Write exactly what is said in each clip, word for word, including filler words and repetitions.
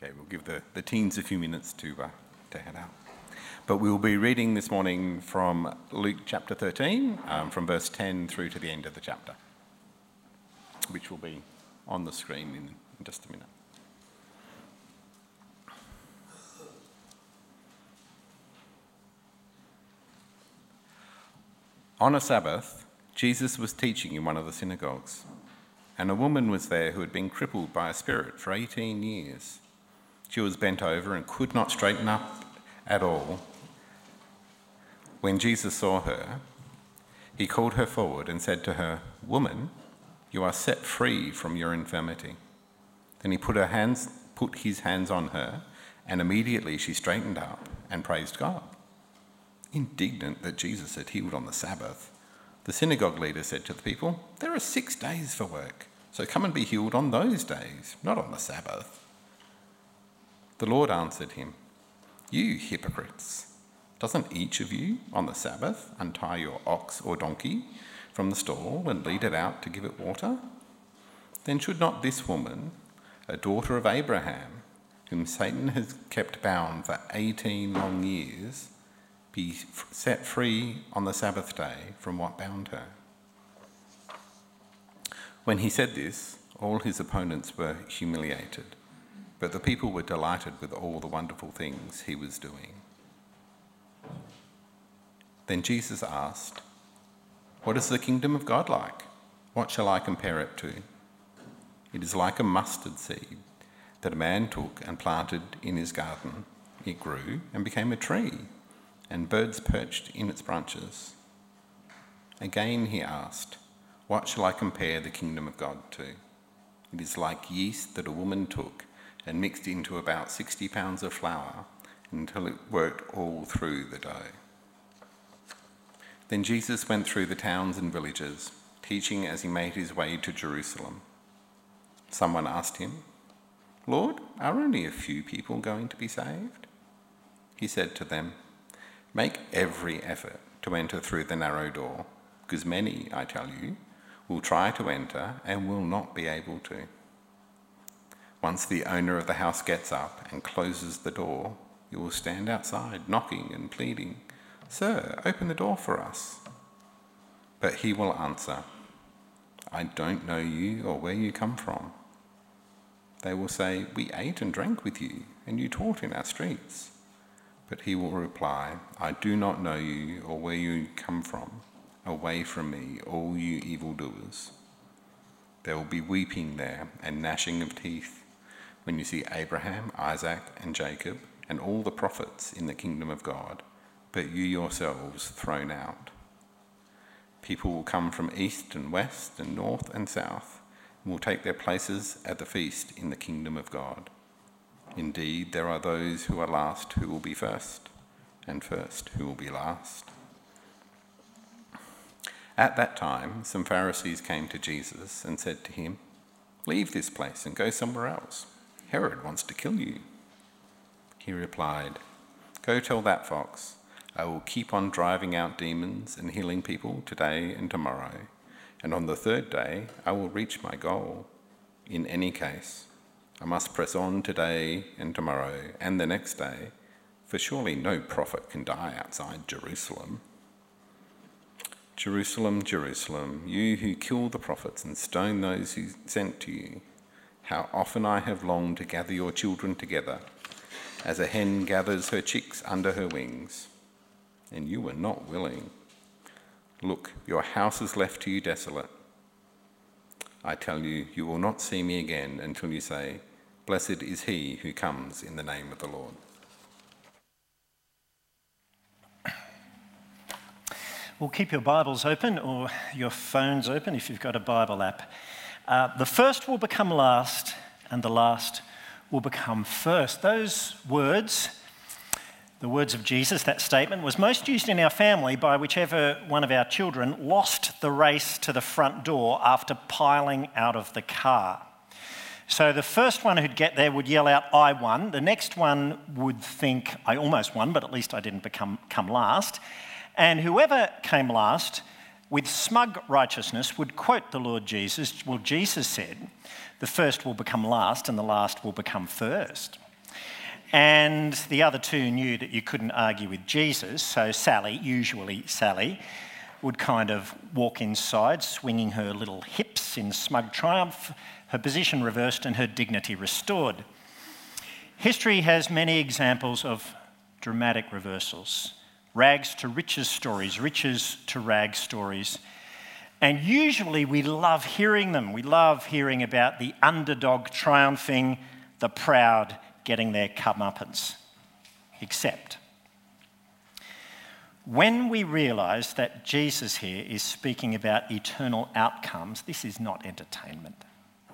Okay, we'll give the, the teens a few minutes to, uh, to head out. But we'll be reading this morning from Luke chapter thirteen, um, from verse ten through to the end of the chapter, which will be on the screen in, in just a minute. On a Sabbath, Jesus was teaching in one of the synagogues, and a woman was there who had been crippled by a spirit for eighteen years. She was bent over and could not straighten up at all. When Jesus saw her, he called her forward and said to her, "Woman, you are set free from your infirmity." Then he put her hands, put his hands on her, and immediately she straightened up and praised God. Indignant that Jesus had healed on the Sabbath, the synagogue leader said to the people, "There are six days for work, so come and be healed on those days, not on the Sabbath." The Lord answered him, "You hypocrites! Doesn't each of you on the Sabbath untie your ox or donkey from the stall and lead it out to give it water? Then should not this woman, a daughter of Abraham, whom Satan has kept bound for eighteen long years, be set free on the Sabbath day from what bound her?" When he said this, all his opponents were humiliated, but the people were delighted with all the wonderful things he was doing. Then Jesus asked, "What is the kingdom of God like? What shall I compare it to? It is like a mustard seed that a man took and planted in his garden. It grew and became a tree, and birds perched in its branches." Again he asked, "What shall I compare the kingdom of God to? It is like yeast that a woman took and mixed into about sixty pounds of flour until it worked all through the dough." Then Jesus went through the towns and villages, teaching as he made his way to Jerusalem. Someone asked him, "Lord, are only a few people going to be saved?" He said to them, "Make every effort to enter through the narrow door, because many, I tell you, will try to enter and will not be able to. Once the owner of the house gets up and closes the door, you will stand outside knocking and pleading, 'Sir, open the door for us.' But he will answer, 'I don't know you or where you come from.' They will say, 'We ate and drank with you, and you taught in our streets.' But he will reply, 'I do not know you or where you come from. Away from me, all you evildoers.' There will be weeping there and gnashing of teeth when you see Abraham, Isaac, and Jacob, and all the prophets in the kingdom of God, but you yourselves thrown out. People will come from east and west and north and south, and will take their places at the feast in the kingdom of God. Indeed, there are those who are last who will be first, and first who will be last." At that time, some Pharisees came to Jesus and said to him, "Leave this place and go somewhere else. Herod wants to kill you." He replied, "Go tell that fox, I will keep on driving out demons and healing people today and tomorrow, and on the third day I will reach my goal. In any case, I must press on today and tomorrow and the next day, for surely no prophet can die outside Jerusalem. Jerusalem, Jerusalem, you who kill the prophets and stone those who sent to you, how often I have longed to gather your children together, as a hen gathers her chicks under her wings, and you were not willing. Look, your house is left to you desolate. I tell you, you will not see me again until you say, 'Blessed is he who comes in the name of the Lord.'" Well, keep your Bibles open or your phones open if you've got a Bible app. Uh, the first will become last and the last will become first. Those words, the words of Jesus, that statement, was most used in our family by whichever one of our children lost the race to the front door after piling out of the car. So the first one who'd get there would yell out, "I won." The next one would think, "I almost won, but at least I didn't become come last." And whoever came last, with smug righteousness, would quote the Lord Jesus. Well, Jesus said, "The first will become last and the last will become first." And the other two knew that you couldn't argue with Jesus, so Sally, usually Sally, would kind of walk inside, swinging her little hips in smug triumph, her position reversed and her dignity restored. History has many examples of dramatic reversals, rags to riches stories, riches to rags stories. And usually we love hearing them. We love hearing about the underdog triumphing, the proud getting their comeuppance. Except when we realise that Jesus here is speaking about eternal outcomes, this is not entertainment.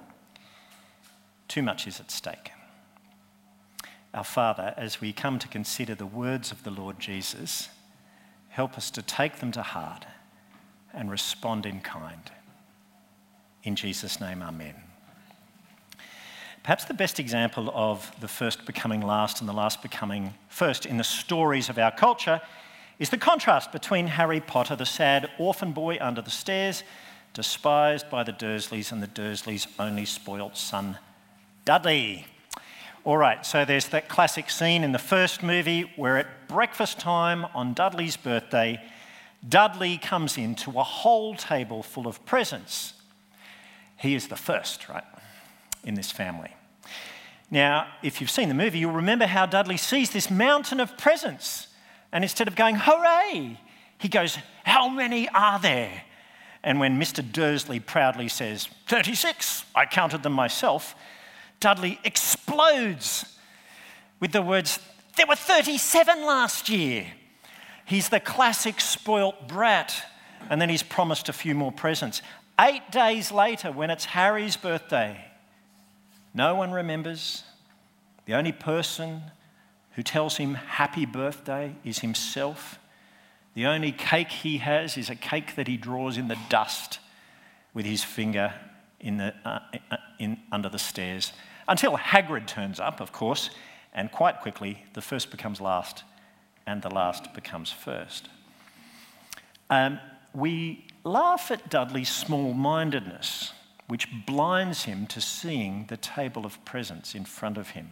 Too much is at stake. Our Father, as we come to consider the words of the Lord Jesus, help us to take them to heart and respond in kind. In Jesus' name, amen. Perhaps the best example of the first becoming last and the last becoming first in the stories of our culture is the contrast between Harry Potter, the sad orphan boy under the stairs, despised by the Dursleys, and the Dursleys' only spoilt son, Dudley. All right, so there's that classic scene in the first movie where at breakfast time on Dudley's birthday, Dudley comes into a whole table full of presents. He is the first, right, in this family. Now, if you've seen the movie, you'll remember how Dudley sees this mountain of presents, and instead of going, hooray, he goes, how many are there? And when Mister Dursley proudly says, thirty-six, I counted them myself, Dudley explodes with the words, there were thirty-seven last year. He's the classic spoilt brat, and then he's promised a few more presents. Eight days later, when it's Harry's birthday, no one remembers. The only person who tells him happy birthday is himself. The only cake he has is a cake that he draws in the dust with his finger in the, uh, in, under the stairs. Until Hagrid turns up, of course, and quite quickly the first becomes last and the last becomes first. Um, we laugh at Dudley's small-mindedness, which blinds him to seeing the table of presents in front of him.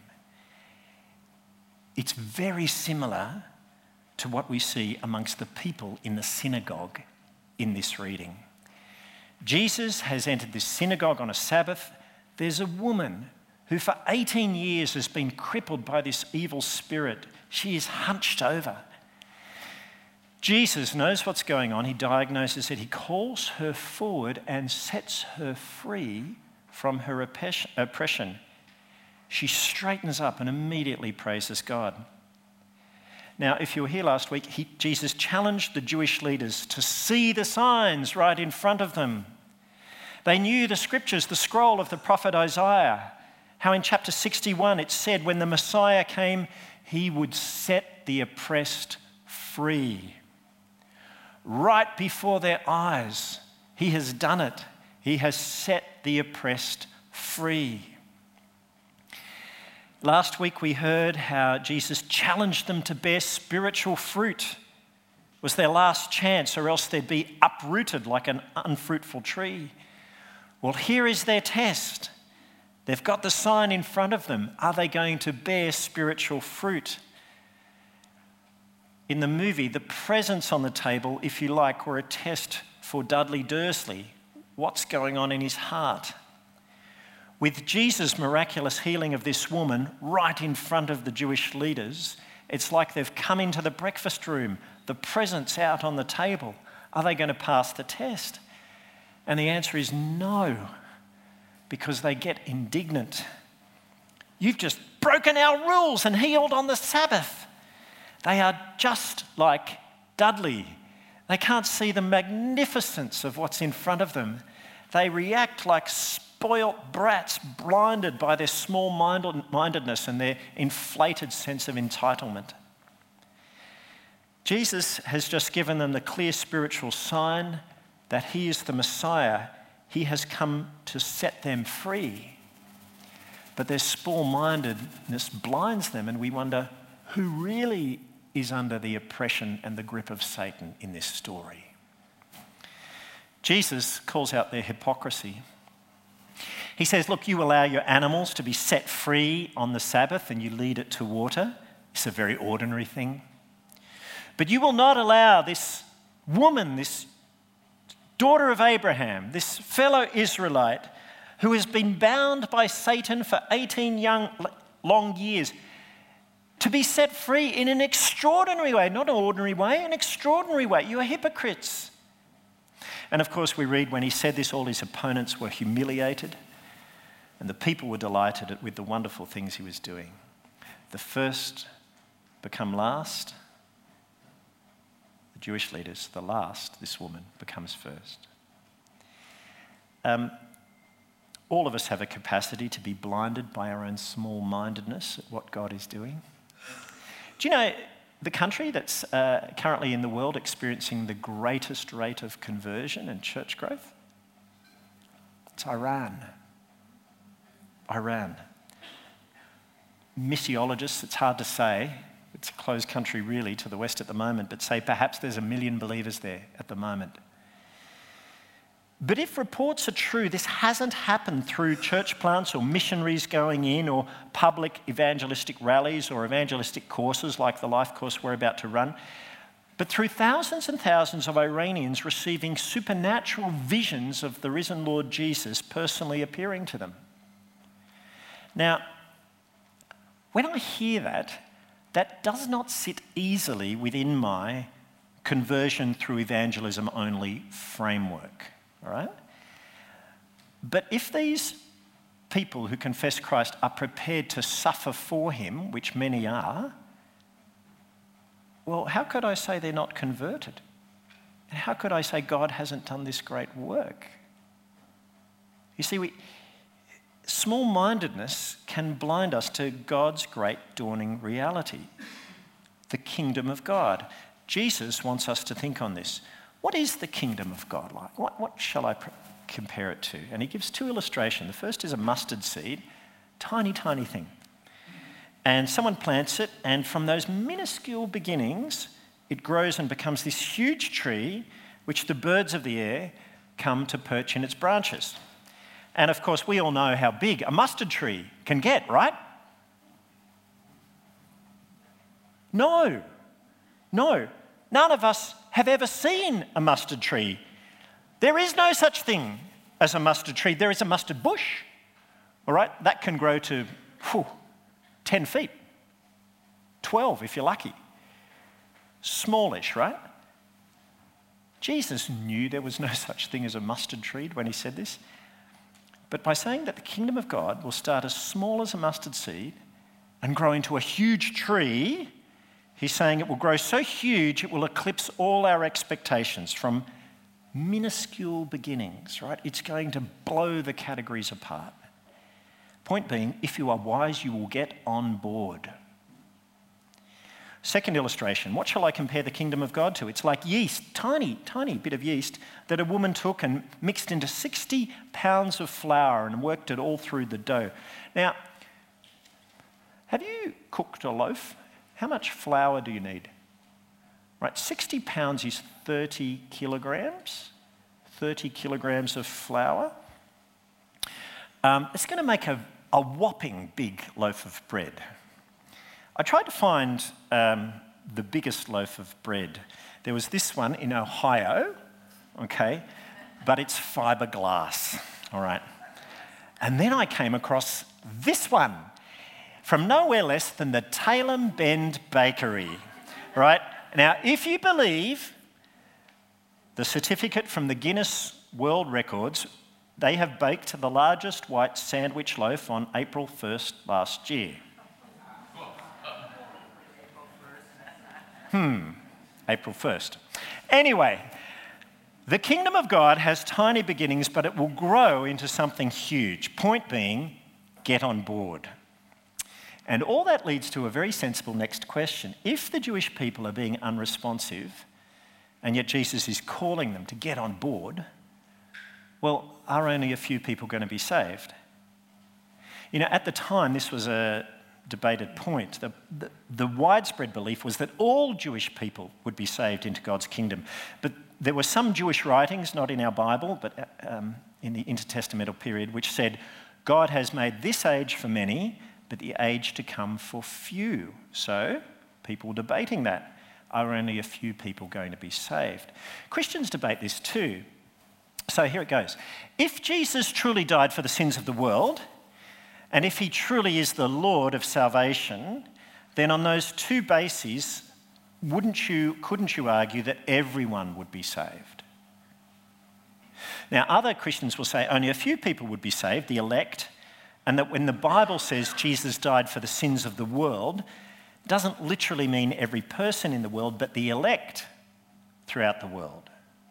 It's very similar to what we see amongst the people in the synagogue in this reading. Jesus has entered this synagogue on a Sabbath. There's a woman who for eighteen years has been crippled by this evil spirit. She is hunched over. Jesus knows what's going on. He diagnoses it. He calls her forward and sets her free from her oppression. She straightens up and immediately praises God. Now, if you were here last week, he, Jesus challenged the Jewish leaders to see the signs right in front of them. They knew the scriptures, the scroll of the prophet Isaiah, how in chapter sixty-one it said when the Messiah came, he would set the oppressed free. Right before their eyes, he has done it. He has set the oppressed free. Last week we heard how Jesus challenged them to bear spiritual fruit. It was their last chance, or else they'd be uprooted like an unfruitful tree. Well, here is their test. They've got the sign in front of them. Are they going to bear spiritual fruit? In the movie, the presents on the table, if you like, were a test for Dudley Dursley. What's going on in his heart? With Jesus' miraculous healing of this woman right in front of the Jewish leaders, it's like they've come into the breakfast room, the presents out on the table. Are they going to pass the test? And the answer is no, because they get indignant. You've just broken our rules and healed on the Sabbath. They are just like Dudley. They can't see the magnificence of what's in front of them. They react like spoilt brats, blinded by their small-mindedness and their inflated sense of entitlement. Jesus has just given them the clear spiritual sign that he is the Messiah. He has come to set them free. But their small-mindedness blinds them, and we wonder who really is under the oppression and the grip of Satan in this story. Jesus calls out their hypocrisy. He says, look, you allow your animals to be set free on the Sabbath and you lead it to water. It's a very ordinary thing. But you will not allow this woman, this daughter of Abraham, this fellow Israelite who has been bound by Satan for eighteen young, long years, to be set free in an extraordinary way, not an ordinary way, an extraordinary way. You are hypocrites. And of course, we read when he said this, all his opponents were humiliated and the people were delighted with the wonderful things he was doing. The first become last. The Jewish leaders, the last, this woman becomes first. Um, all of us have a capacity to be blinded by our own small-mindedness at what God is doing. Do you know the country that's uh, currently in the world experiencing the greatest rate of conversion and church growth? It's Iran. Iran. Missiologists, it's hard to say, it's a closed country really to the west at the moment, but say perhaps there's a million believers there at the moment. But if reports are true, this hasn't happened through church plants or missionaries going in or public evangelistic rallies or evangelistic courses like the life course we're about to run, but through thousands and thousands of Iranians receiving supernatural visions of the risen Lord Jesus personally appearing to them. Now, when I hear that, that does not sit easily within my conversion through evangelism only framework. All right? But if these people who confess Christ are prepared to suffer for him, which many are, well, how could I say they're not converted? And how could I say God hasn't done this great work? You see, we, small-mindedness can blind us to God's great dawning reality, the kingdom of God. Jesus wants us to think on this. What is the kingdom of God like? What, what shall I pr- compare it to? And he gives two illustrations. The first is a mustard seed, tiny, tiny thing. And someone plants it, and from those minuscule beginnings, it grows and becomes this huge tree, which the birds of the air come to perch in its branches. And of course, we all know how big a mustard tree can get, right? No, no. None of us have ever seen a mustard tree. There is no such thing as a mustard tree. There is a mustard bush, all right? That can grow to whew, ten feet, twelve if you're lucky. Smallish, right? Jesus knew there was no such thing as a mustard tree when he said this. But by saying that the kingdom of God will start as small as a mustard seed and grow into a huge tree, he's saying it will grow so huge it will eclipse all our expectations from minuscule beginnings, right? It's going to blow the categories apart. Point being, if you are wise, you will get on board. Second illustration, what shall I compare the kingdom of God to? It's like yeast, tiny, tiny bit of yeast that a woman took and mixed into sixty pounds of flour and worked it all through the dough. Now, have you cooked a loaf? How much flour do you need? Right, sixty pounds is thirty kilograms. thirty kilograms of flour. Um, it's going to make a, a whopping big loaf of bread. I tried to find um, the biggest loaf of bread. There was this one in Ohio, okay, but it's fiberglass, all right. And then I came across this one from nowhere less than the Tailem Bend Bakery, right? Now, if you believe the certificate from the Guinness World Records, they have baked the largest white sandwich loaf on April first last year. Hmm, April first. Anyway, the kingdom of God has tiny beginnings, but it will grow into something huge. Point being, get on board. And all that leads to a very sensible next question. If the Jewish people are being unresponsive, and yet Jesus is calling them to get on board, well, are only a few people going to be saved? You know, at the time, this was a debated point. The, the, the widespread belief was that all Jewish people would be saved into God's kingdom. But there were some Jewish writings, not in our Bible, but um, in the intertestamental period, which said God has made this age for many, but the age to come for few. So, people debating that. Are only a few people going to be saved? Christians debate this too. So here it goes. If Jesus truly died for the sins of the world, and if he truly is the Lord of salvation, then on those two bases, wouldn't you, couldn't you argue that everyone would be saved? Now, other Christians will say only a few people would be saved, the elect, and that when the Bible says Jesus died for the sins of the world, it doesn't literally mean every person in the world, but the elect throughout the world.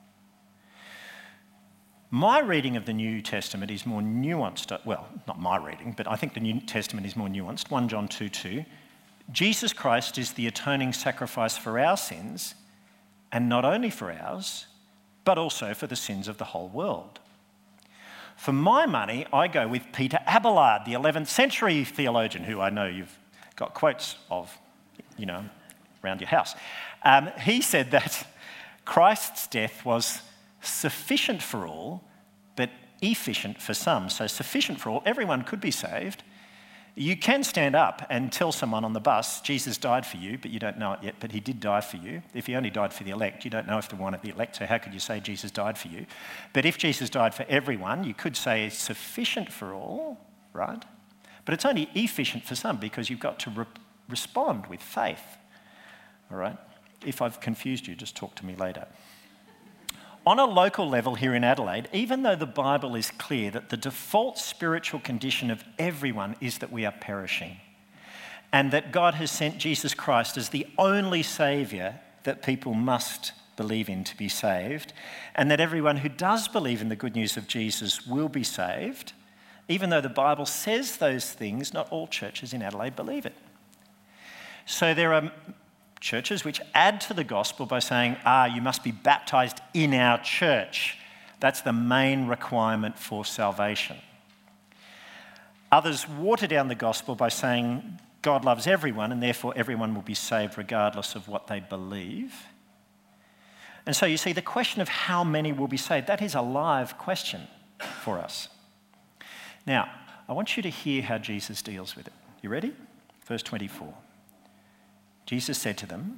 My reading of the New Testament is more nuanced. Well, not my reading, but I think the New Testament is more nuanced. First John two two. Jesus Christ is the atoning sacrifice for our sins, and not only for ours, but also for the sins of the whole world. For my money, I go with Peter Abelard, the eleventh century theologian, who I know you've got quotes of, you know, around your house. Um, he said that Christ's death was sufficient for all, but efficient for some. So sufficient for all, everyone could be saved. You can stand up and tell someone on the bus, Jesus died for you, but you don't know it yet, but he did die for you. If he only died for the elect, you don't know if they wanted the elect, so how could you say Jesus died for you? But if Jesus died for everyone, you could say it's sufficient for all, right? But it's only efficient for some because you've got to re- respond with faith, all right? If I've confused you, just talk to me later. On a local level here in Adelaide, even though the Bible is clear that the default spiritual condition of everyone is that we are perishing, and that God has sent Jesus Christ as the only saviour that people must believe in to be saved, and that everyone who does believe in the good news of Jesus will be saved, even though the Bible says those things, not all churches in Adelaide believe it. So there are churches which add to the gospel by saying, ah, you must be baptised in our church. That's the main requirement for salvation. Others water down the gospel by saying God loves everyone and therefore everyone will be saved regardless of what they believe. And so you see, the question of how many will be saved, that is a live question for us. Now, I want you to hear how Jesus deals with it. You ready? Verse twenty-four. Jesus said to them,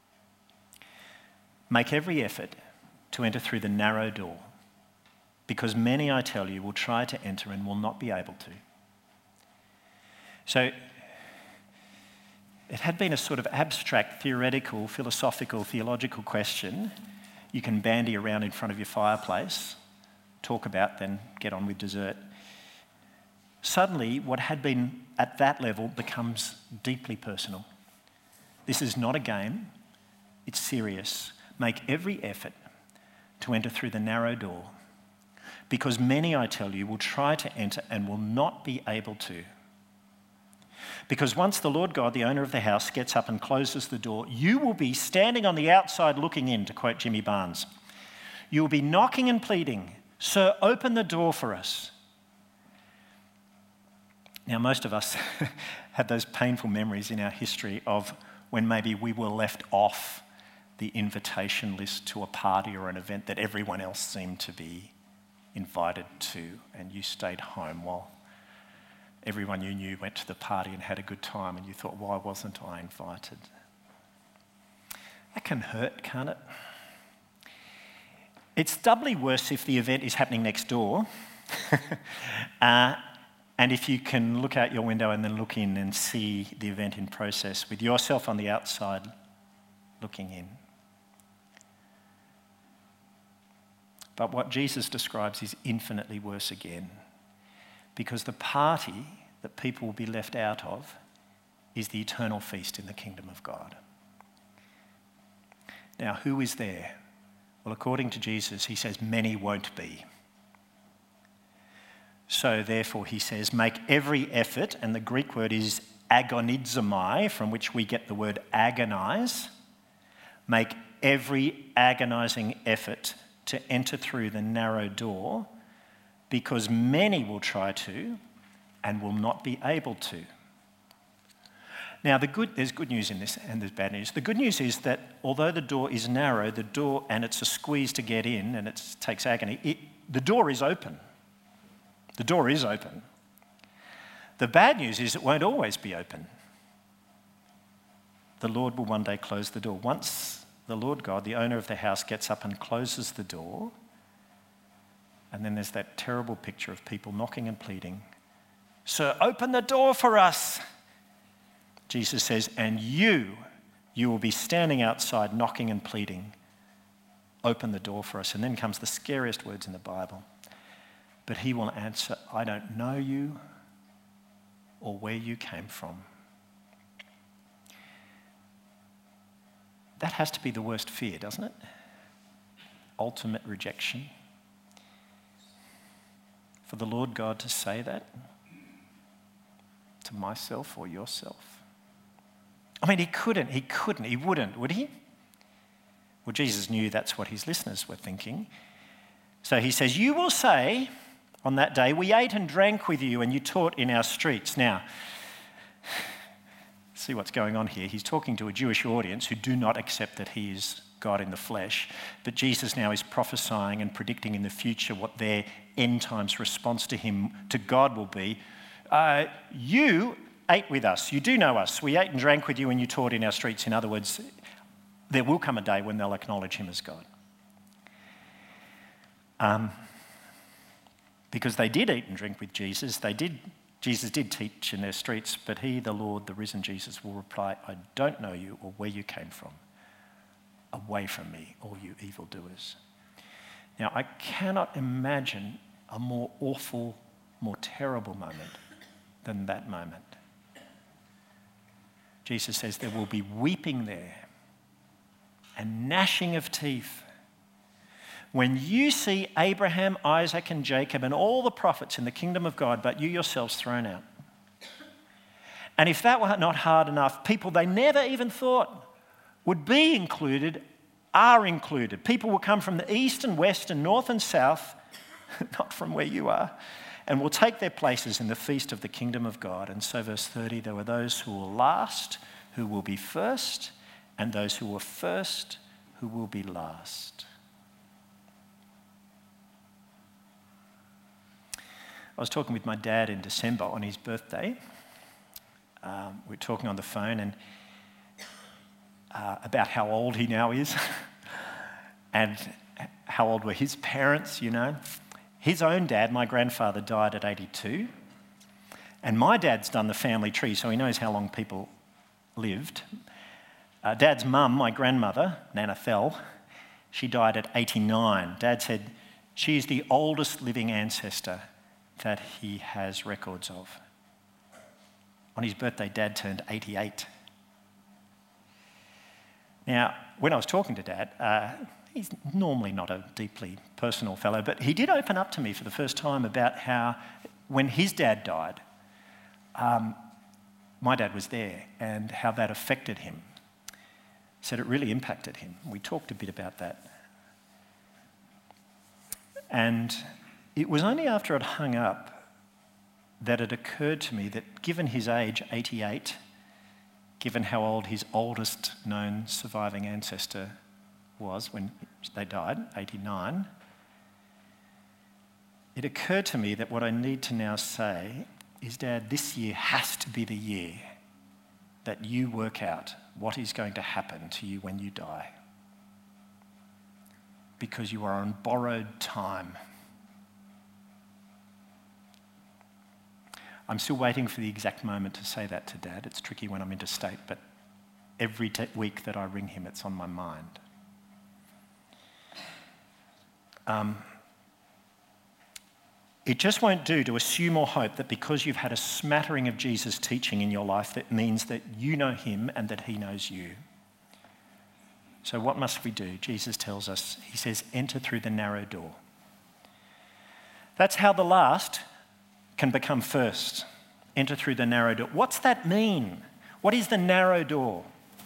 make every effort to enter through the narrow door, because many, I tell you, will try to enter and will not be able to. So it had been a sort of abstract, theoretical, philosophical, theological question you can bandy around in front of your fireplace, talk about, then get on with dessert. Suddenly, what had been at that level becomes deeply personal. This is not a game, it's serious. Make every effort to enter through the narrow door, because many, I tell you, will try to enter and will not be able to. Because once the Lord God, the owner of the house, gets up and closes the door, you will be standing on the outside looking in, to quote Jimmy Barnes. You will be knocking and pleading, "Sir, open the door for us." Now, most of us have those painful memories in our history of when maybe we were left off the invitation list to a party or an event that everyone else seemed to be invited to, and you stayed home while everyone you knew went to the party and had a good time, and you thought, why wasn't I invited? That can hurt, can't it? It's doubly worse if the event is happening next door, uh, and if you can look out your window and then look in and see the event in process with yourself on the outside looking in. But what Jesus describes is infinitely worse again, because the party that people will be left out of is the eternal feast in the kingdom of God. Now, who is there? Well, according to Jesus, he says many won't be. So therefore, he says, make every effort, and the Greek word is agonizomai, from which we get the word agonize. Make every agonizing effort to enter through the narrow door, because many will try to and will not be able to. Now, the good, there's good news in this and there's bad news. The good news is that although the door is narrow, the door, and it's a squeeze to get in and it takes agony, it, the door is open. The door is open. The bad news is it won't always be open. The Lord will one day close the door. Once the Lord God, the owner of the house, gets up and closes the door, and then there's that terrible picture of people knocking and pleading, "Sir, open the door for us." Jesus says, "And you, you will be standing outside knocking and pleading, open the door for us." And then comes the scariest words in the Bible. But he will answer, "I don't know you or where you came from." That has to be the worst fear, doesn't it? Ultimate rejection. For the Lord God to say that to myself or yourself. I mean, he couldn't, he couldn't, he wouldn't, would he? Well, Jesus knew that's what his listeners were thinking. So he says, "You will say on that day, 'We ate and drank with you and you taught in our streets.'" Now, see what's going on here. He's talking to a Jewish audience who do not accept that he is God in the flesh. But Jesus now is prophesying and predicting in the future what their end times response to him, to God, will be. Uh, you ate with us. You do know us. We ate and drank with you and you taught in our streets. In other words, there will come a day when they'll acknowledge him as God. Um, because they did eat and drink with Jesus. They did. Jesus did teach in their streets, but he, the Lord, the risen Jesus, will reply, "I don't know you or where you came from. Away from me, all you evildoers." Now, I cannot imagine a more awful, more terrible moment than that moment. Jesus says there will be weeping there and gnashing of teeth when you see Abraham, Isaac, and Jacob and all the prophets in the kingdom of God, but you yourselves thrown out. And if that were not hard enough, people they never even thought would be included are included. People will come from the east and west and north and south, not from where you are, and will take their places in the feast of the kingdom of God. And so verse thirty, there were those who will last, who will be first, and those who were first, who will be last. I was talking with my dad in December on his birthday. Um, we were talking on the phone and uh, about how old he now is and how old were his parents, you know. His own dad, my grandfather, died at eighty-two. And my dad's done the family tree, so he knows how long people lived. Uh, Dad's mum, my grandmother, Nana Thel, she died at eighty-nine. Dad said she's the oldest living ancestor that he has records of. On his birthday, Dad turned eighty-eight. Now, when I was talking to Dad, uh, he's normally not a deeply personal fellow, but he did open up to me for the first time about how when his dad died, um, my dad was there and how that affected him. He said it really impacted him. We talked a bit about that. And it was only after I'd hung up that it occurred to me that given his age, eighty-eight, given how old his oldest known surviving ancestor was when they died, eighty-nine, it occurred to me that what I need to now say is, Dad, this year has to be the year that you work out what is going to happen to you when you die. Because you are on borrowed time. I'm still waiting for the exact moment to say that to Dad. It's tricky when I'm interstate, but every t- week that I ring him, it's on my mind. Um, it just won't do to assume or hope that because you've had a smattering of Jesus' teaching in your life, that means that you know him and that he knows you. So what must we do? Jesus tells us, he says, enter through the narrow door. That's how the last can become first. Enter through the narrow door. What's that mean? What is the narrow door?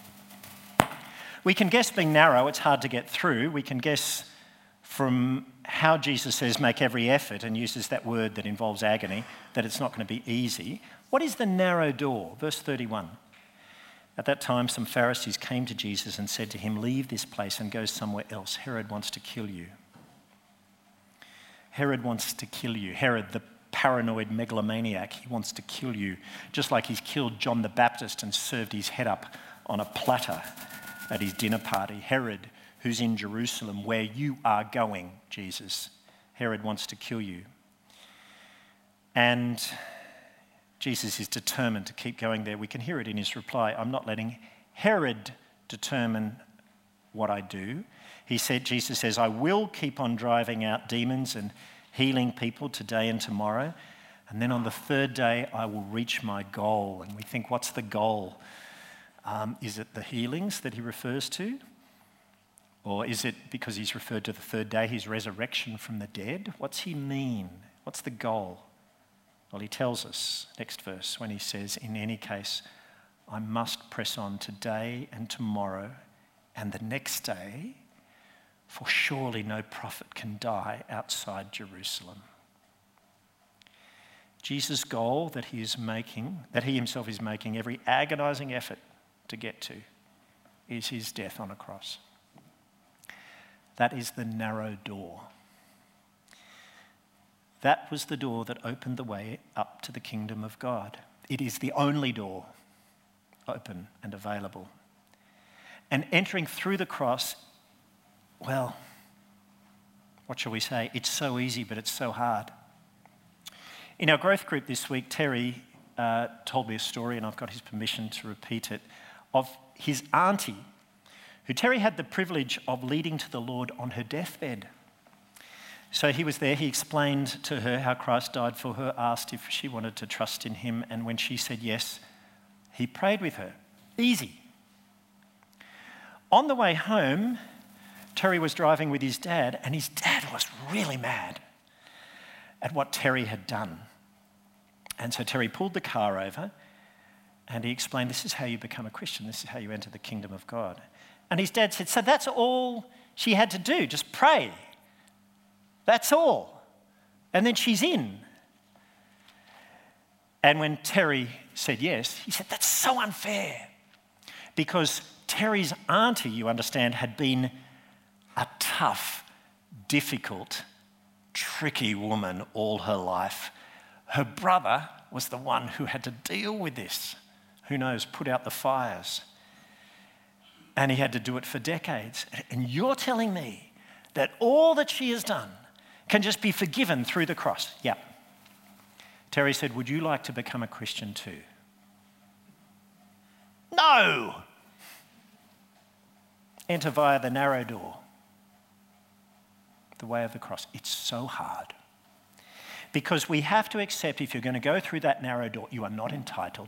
We can guess being narrow, it's hard to get through. We can guess from how Jesus says make every effort and uses that word that involves agony, that it's not going to be easy. What is the narrow door? Verse thirty-one. At that time, some Pharisees came to Jesus and said to him, leave this place and go somewhere else. Herod wants to kill you. Herod wants to kill you. Herod, the paranoid megalomaniac. He wants to kill you, just like he's killed John the Baptist and served his head up on a platter at his dinner party. Herod, who's in Jerusalem, where you are going, Jesus. Herod wants to kill you. And Jesus is determined to keep going there. We can hear it in his reply. I'm not letting Herod determine what I do. He said, Jesus says, I will keep on driving out demons and healing people today and tomorrow. And then on the third day, I will reach my goal. And we think, what's the goal? Um, is it the healings that he refers to? Or is it because he's referred to the third day, his resurrection from the dead? What's he mean? What's the goal? Well, he tells us, next verse, when he says, in any case, I must press on today and tomorrow and the next day, for surely no prophet can die outside Jerusalem. Jesus' goal that he is making, that he himself is making every agonizing effort to get to, is his death on a cross. That is the narrow door. That was the door that opened the way up to the kingdom of God. It is the only door open and available. And entering through the cross, well, what shall we say? It's so easy, but it's so hard. In our growth group this week, Terry uh, told me a story, and I've got his permission to repeat it, of his auntie, who Terry had the privilege of leading to the Lord on her deathbed. So he was there, he explained to her how Christ died for her, asked if she wanted to trust in him, and when she said yes, he prayed with her. Easy. On the way home, Terry was driving with his dad, and his dad was really mad at what Terry had done. And so Terry pulled the car over, and he explained, this is how you become a Christian, this is how you enter the kingdom of God. And his dad said, so that's all she had to do, just pray. That's all. And then she's in. And when Terry said yes, he said, that's so unfair. Because Terry's auntie, you understand, had been a tough, difficult, tricky woman all her life. Her brother was the one who had to deal with this. Who knows, put out the fires. And he had to do it for decades. And you're telling me that all that she has done can just be forgiven through the cross? Yeah. Terry said, would you like to become a Christian too? No! Enter via the narrow door, the way of the cross. It's so hard. Because we have to accept if you're going to go through that narrow door, you are not entitled.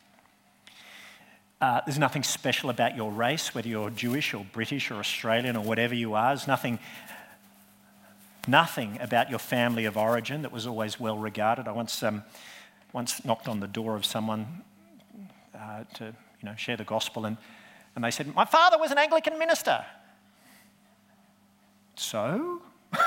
Uh, there's nothing special about your race, whether you're Jewish or British or Australian or whatever you are. There's nothing, nothing about your family of origin that was always well regarded. I once, um, once knocked on the door of someone uh, to you know, share the gospel, and, and they said, my father was an Anglican minister. So?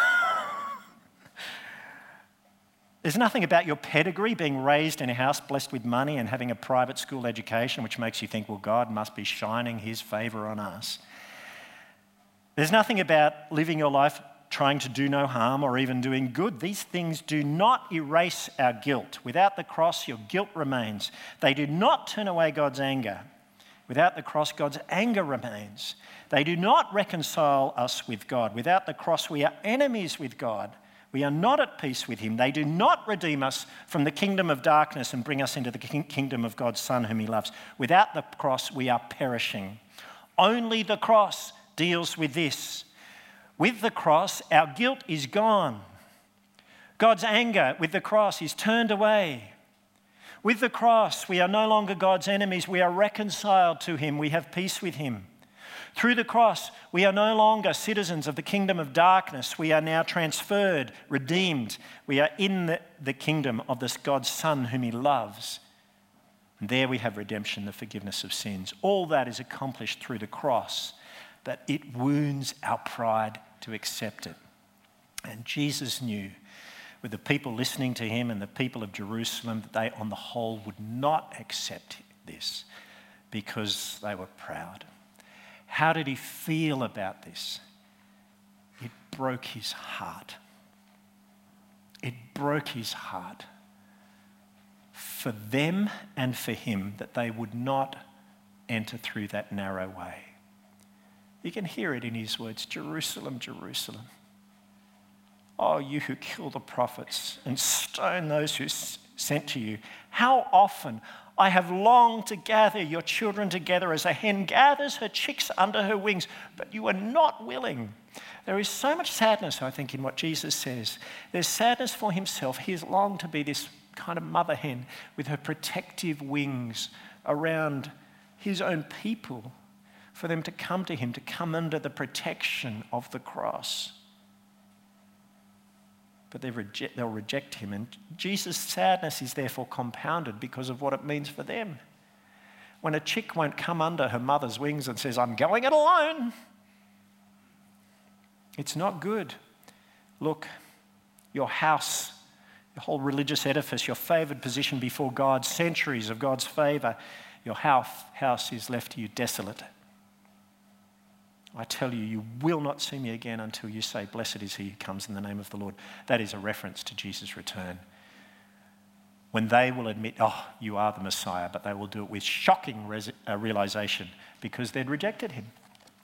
There's nothing about your pedigree, being raised in a house blessed with money and having a private school education, which makes you think, well, God must be shining his favour on us. There's nothing about living your life trying to do no harm or even doing good. These things do not erase our guilt. Without the cross, your guilt remains. They do not turn away God's anger. Without the cross, God's anger remains. They do not reconcile us with God. Without the cross, we are enemies with God. We are not at peace with him. They do not redeem us from the kingdom of darkness and bring us into the kingdom of God's Son whom he loves. Without the cross, we are perishing. Only the cross deals with this. With the cross, our guilt is gone. God's anger with the cross is turned away. With the cross, we are no longer God's enemies. We are reconciled to him. We have peace with him. Through the cross, we are no longer citizens of the kingdom of darkness. We are now transferred, redeemed. We are in the, the kingdom of this God's Son whom he loves. And there we have redemption, the forgiveness of sins. All that is accomplished through the cross, that it wounds our pride to accept it. And Jesus knew, with the people listening to him and the people of Jerusalem, that they on the whole would not accept this because they were proud. How did he feel about this? It broke his heart. It broke his heart for them and for him that they would not enter through that narrow way. You can hear it in his words, Jerusalem, Jerusalem. Oh, you who kill the prophets and stone those who s- sent to you. How often I have longed to gather your children together as a hen gathers her chicks under her wings, but you are not willing. There is so much sadness, I think, in what Jesus says. There's sadness for himself. He has longed to be this kind of mother hen with her protective wings around his own people, for them to come to him, to come under the protection of the cross. But they reject, they'll reject him. And Jesus' sadness is therefore compounded because of what it means for them. When a chick won't come under her mother's wings and says, I'm going it alone, it's not good. Look, your house, your whole religious edifice, your favoured position before God, centuries of God's favour, your house, house is left to you desolate. I tell you, you will not see me again until you say, blessed is he who comes in the name of the Lord. That is a reference to Jesus' return. When they will admit, oh, you are the Messiah, but they will do it with shocking res- uh, realisation because they'd rejected him.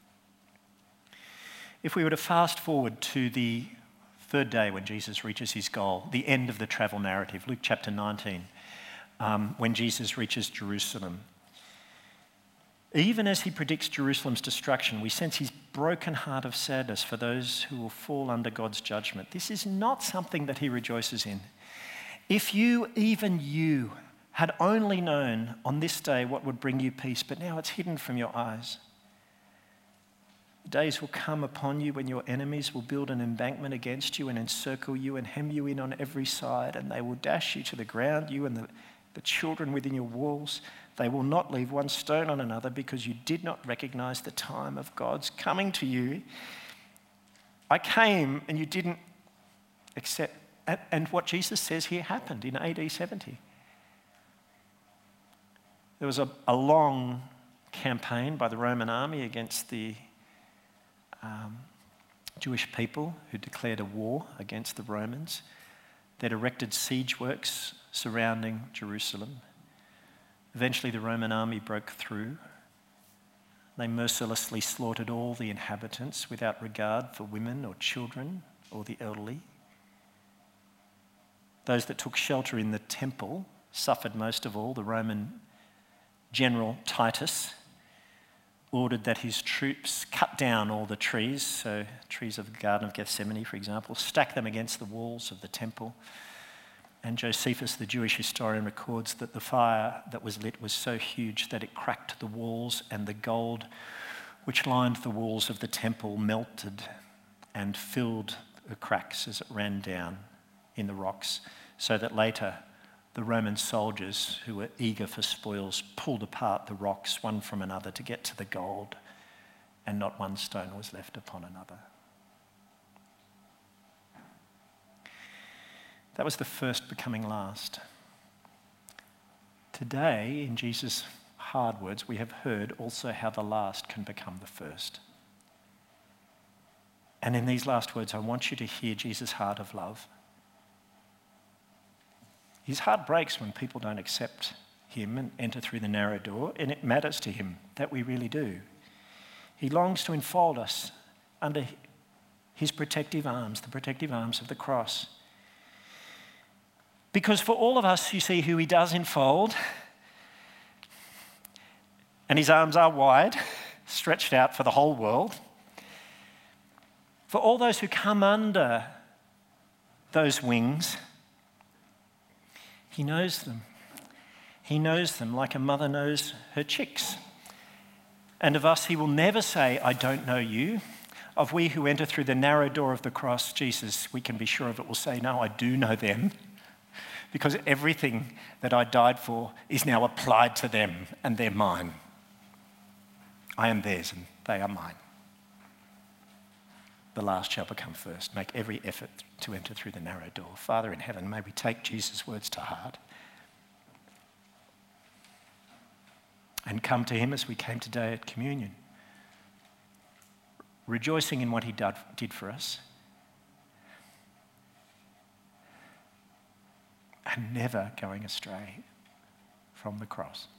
If we were to fast forward to the third day when Jesus reaches his goal, the end of the travel narrative, Luke chapter nineteen, um, when Jesus reaches Jerusalem, even as he predicts Jerusalem's destruction, we sense his broken heart of sadness for those who will fall under God's judgment. This is not something that he rejoices in. If you, even you, had only known on this day what would bring you peace, but now it's hidden from your eyes. Days will come upon you when your enemies will build an embankment against you and encircle you and hem you in on every side, and they will dash you to the ground, you and the, the children within your walls. They will not leave one stone on another because you did not recognize the time of God's coming to you. I came and you didn't accept. And what Jesus says here happened in A D seventy. There was a, a long campaign by the Roman army against the um, Jewish people who declared a war against the Romans. They'd erected siege works surrounding Jerusalem. Eventually the Roman army broke through. They mercilessly slaughtered all the inhabitants without regard for women or children or the elderly. Those that took shelter in the temple suffered most of all. The Roman general Titus ordered that his troops cut down all the trees, so trees of the Garden of Gethsemane, for example, stack them against the walls of the temple. And Josephus, the Jewish historian, records that the fire that was lit was so huge that it cracked the walls, and the gold which lined the walls of the temple melted and filled the cracks as it ran down in the rocks, so that later the Roman soldiers who were eager for spoils pulled apart the rocks one from another to get to the gold, and not one stone was left upon another. That was the first becoming last. Today, in Jesus' hard words, we have heard also how the last can become the first. And in these last words, I want you to hear Jesus' heart of love. His heart breaks when people don't accept him and enter through the narrow door, and it matters to him that we really do. He longs to enfold us under his protective arms, the protective arms of the cross. Because for all of us, you see, who he does enfold, and his arms are wide, stretched out for the whole world, for all those who come under those wings, he knows them. He knows them like a mother knows her chicks. And of us, he will never say, I don't know you. Of we who enter through the narrow door of the cross, Jesus, we can be sure of it, will say, no, I do know them. Because everything that I died for is now applied to them, and they're mine. I am theirs and they are mine. The last shall become first. Make every effort to enter through the narrow door. Father in heaven, may we take Jesus' words to heart and come to him as we came today at communion, rejoicing in what he did for us, and never going astray from the cross.